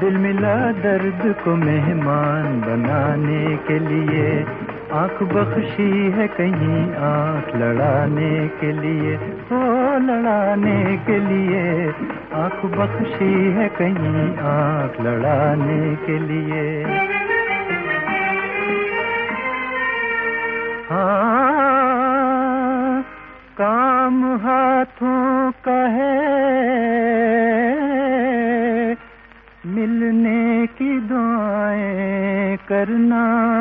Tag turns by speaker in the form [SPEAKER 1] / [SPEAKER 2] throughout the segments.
[SPEAKER 1] दिल मिला दर्द को मेहमान बनाने के लिए, आंख बख्शी है कहीं आंख लड़ाने के लिए, ओ लड़ाने के लिए, आंख बख्शी है कहीं आंख लड़ाने के लिए। हाँ, काम हाथों का है, मिलने की दुआएं करना,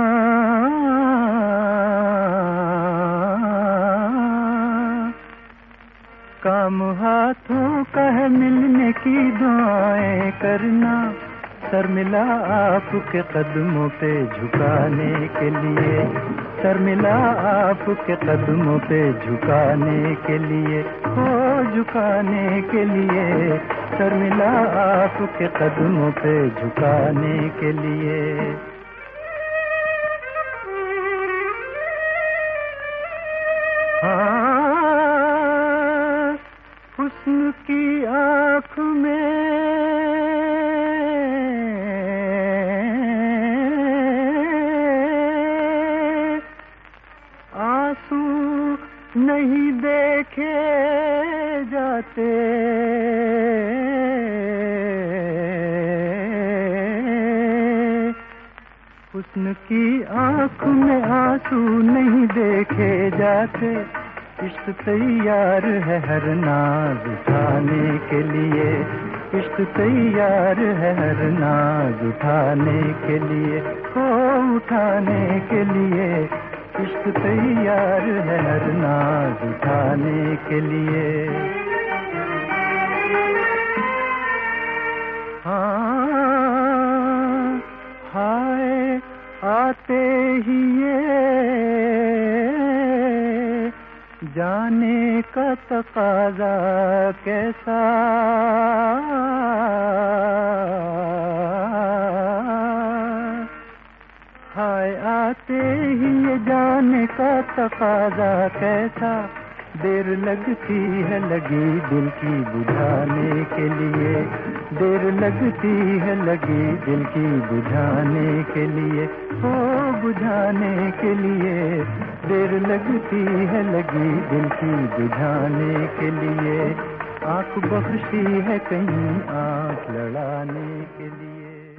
[SPEAKER 1] काम हाथों का है, मिलने की दुआएं करना, सर मिला आपके कदमों पे झुकाने के लिए, सर मिला आपके कदमों पे झुकाने के लिए, हो झुकाने के लिए, सर मिला आपके कदमों पे झुकाने के लिए। हाँ, हुस्न की आँख में आंसू नहीं देखे जाते, हुस्न की आँख में आंसू नहीं देखे जाते, इश्क तैयार है हर नाज उठाने के लिए, इश्क तैयार है हर नाज उठाने के लिए, हो उठाने के लिए, इश्क तैयार है हर नाज उठाने के लिए। हाँ, हाय आते ही ये जाने का तकाज़ा कैसा, हाय आते ही ये जाने का तकाज़ा कैसा, देर लगती है लगी दिल की बुझाने के लिए, देर लगती है लगी दिल की बुझाने के लिए, ओ बुझाने के लिए, देर लगती है लगी दिल की बुझाने के लिए, आंख बख्शी है कहीं आंख लड़ाने के लिए।